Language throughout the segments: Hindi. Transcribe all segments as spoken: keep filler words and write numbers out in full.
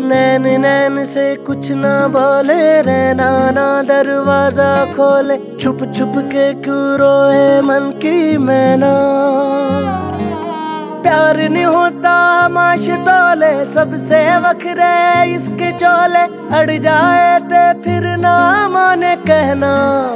नैन नैन से कुछ ना बोले, रहना ना दरवाजा खोले, छुप छुप के क्यों रोए मन की मैना। प्यार नहीं होता माश तोले, सबसे वखरे इसके चोले, अड़ जाए ते फिर ना माने कहना।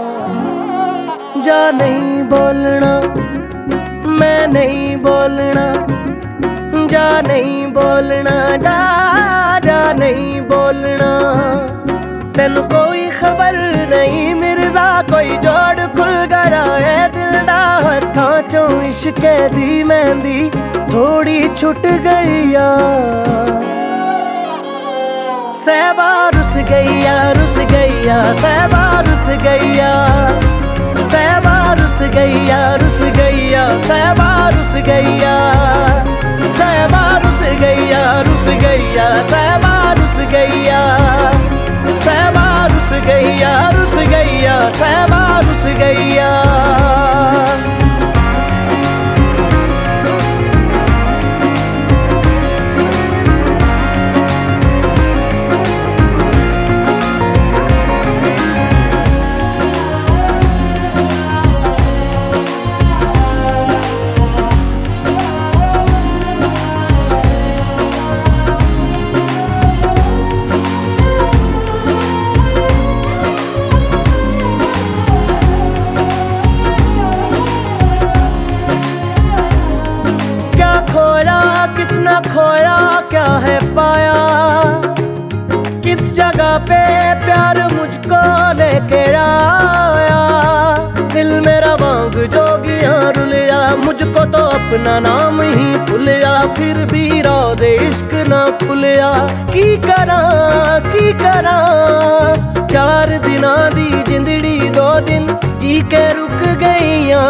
जा नहीं बोलना मैं नहीं बोलना, जा नहीं बोलना, जा जा नहीं बोलना। तेन कोई खबर नहीं मिर्जा, कोई जोड़ खुल गया है दिल दा, हथां चों इश्के दी मेहंदी थोड़ी छुट गई या। सहबा रुस गईया रुस गईया, सहबा रुस गईया, सहबा रुस गईया रुस गईया, सहबा रुस गईया, सहबा रुस गईया रुस गईया, सहबा रुस गईया, सहबा रुस गईया रुस गईया, सहबा रुस गईया। कितना खोया क्या है पाया, किस जगह पे प्यार मुझको लेके आया। दिल मेरा वांग जोगिया रुलिया, मुझको तो अपना नाम ही भूलिया, फिर भी रोज़े इश्क ना खुलिया। की करा की करा चार दिना दी जिंदड़ी दो दिन जी के रुक गईया।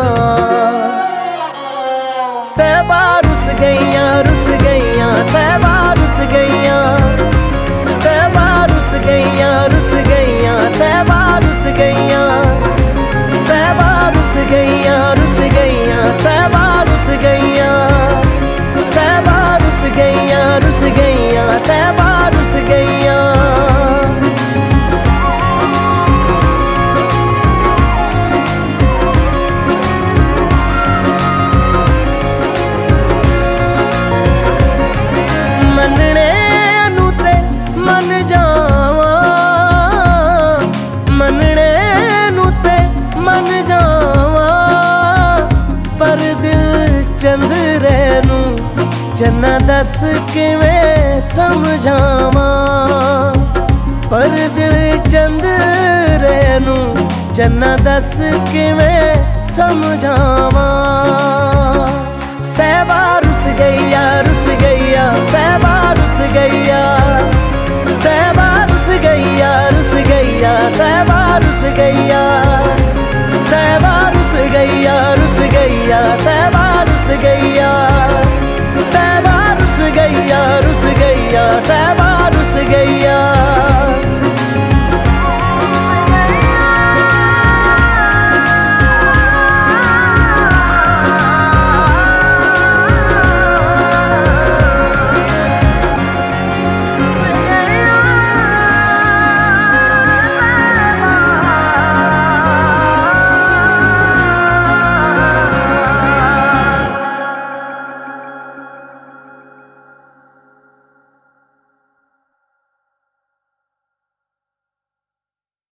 सहबा रुस गईया रुस गईया, सहबा रुस गईया, सहबा रुस गईया रुस गईया, सहबा रुस गईया, सहबा रुस गईया रुस गईया, सहबा रुस गईया, सहबा रुस गईया रुस गईया, सहबा रुस गईया। चंद्रे नू जन्ना दस किवें समझावां, पर दिल चंद्रे नू जन्ना दस किवें समझावां। सहबा रुस गईया रुस गईया, सहबा रुस गईया, सहबा रुस गईया रुस गईया, सहबा रुस गईया, सहबा रुस गईया रुस गईया, सहबा रुस गईया, सहबा रुस गईया रुस गईया, सहबा